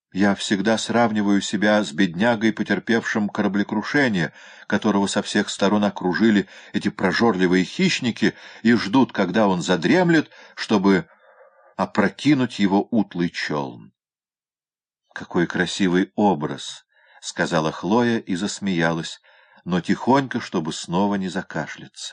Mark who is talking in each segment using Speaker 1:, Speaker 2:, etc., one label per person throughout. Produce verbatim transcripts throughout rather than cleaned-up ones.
Speaker 1: Я всегда сравниваю себя с беднягой, потерпевшим кораблекрушение, которого со всех сторон окружили эти прожорливые хищники и ждут, когда он задремлет, чтобы опрокинуть его утлый челн. «Какой красивый образ!» — сказала Хлоя и засмеялась, но тихонько, чтобы снова не закашляться.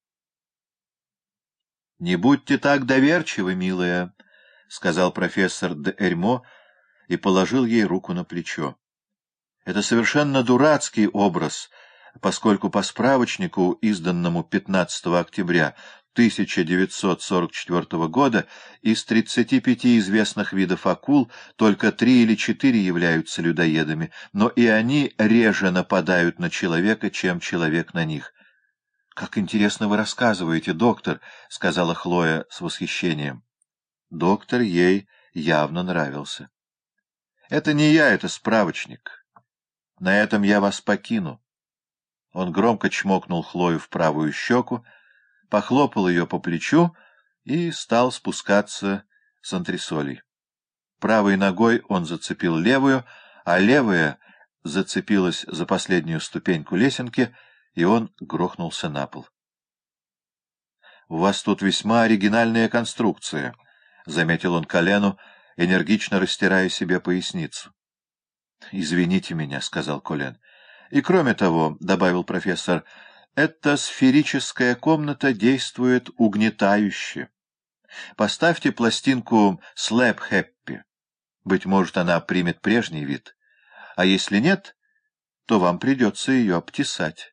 Speaker 1: «Не будьте так доверчивы, милая», — сказал профессор де Эрьмо и положил ей руку на плечо. «Это совершенно дурацкий образ, поскольку по справочнику, изданному пятнадцатого октября тысяча девятьсот сорок четвёртого года, из тридцати пяти известных видов акул только три или четыре являются людоедами, но и они реже нападают на человека, чем человек на них». «Как интересно вы рассказываете, доктор», — сказала Хлоя с восхищением. Доктор ей явно нравился. «Это не я, это справочник. На этом я вас покину». Он громко чмокнул Хлою в правую щеку, похлопал ее по плечу и стал спускаться с антресолей. Правой ногой он зацепил левую, а левая зацепилась за последнюю ступеньку лесенки, и он грохнулся на пол. — У вас тут весьма оригинальная конструкция, — заметил он Колену, энергично растирая себе поясницу. — Извините меня, — сказал Колен. — И кроме того, — добавил профессор, — эта сферическая комната действует угнетающе. Поставьте пластинку «Слэп Хэппи». Быть может, она примет прежний вид. А если нет, то вам придется ее обтесать.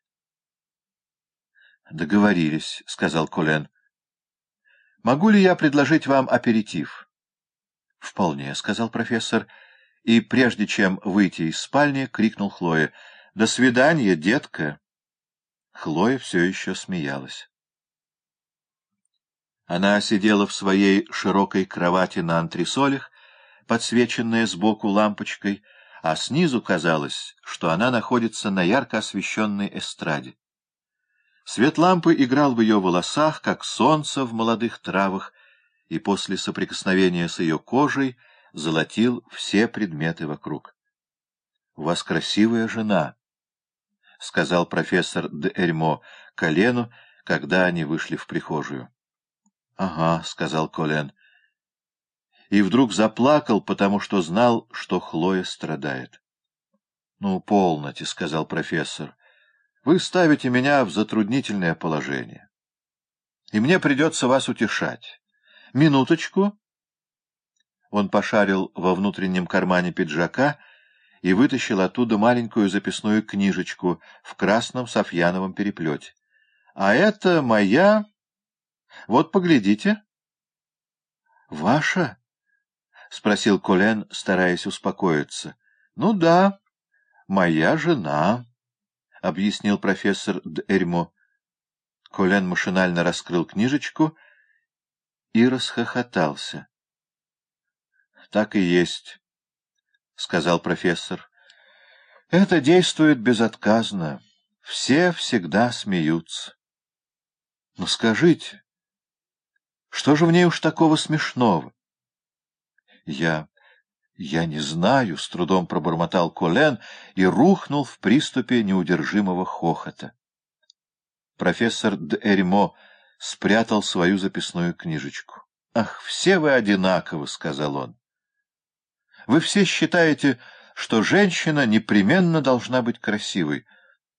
Speaker 1: — Договорились, — сказал Колен. — Могу ли я предложить вам аперитив? — Вполне, — сказал профессор, и, прежде чем выйти из спальни, крикнул Хлое: — До свидания, детка! Хлоя все еще смеялась. Она сидела в своей широкой кровати на антресолях, подсвеченная сбоку лампочкой, а снизу казалось, что она находится на ярко освещенной эстраде. Свет лампы играл в ее волосах, как солнце в молодых травах, и после соприкосновения с ее кожей золотил все предметы вокруг. — У вас красивая жена, — сказал профессор де Эрьмо Колену, когда они вышли в прихожую. — Ага, — сказал Колен. И вдруг заплакал, потому что знал, что Хлоя страдает. — Ну, полноте, — сказал профессор. Вы ставите меня в затруднительное положение, и мне придется вас утешать. Минуточку. Он пошарил во внутреннем кармане пиджака и вытащил оттуда маленькую записную книжечку в красном софьяновом переплете. А это моя... Вот, поглядите. — Ваша? — спросил Колен, стараясь успокоиться. — Ну да, моя жена. — объяснил профессор де Эрьмо. Колен машинально раскрыл книжечку и расхохотался. — Так и есть, — сказал профессор. — Это действует безотказно. Все всегда смеются. — Но скажите, что же в ней уж такого смешного? — Я... «Я не знаю», — с трудом пробормотал Колен и рухнул в приступе неудержимого хохота. Профессор де Эрьмо спрятал свою записную книжечку. «Ах, все вы одинаковы», — сказал он. «Вы все считаете, что женщина непременно должна быть красивой.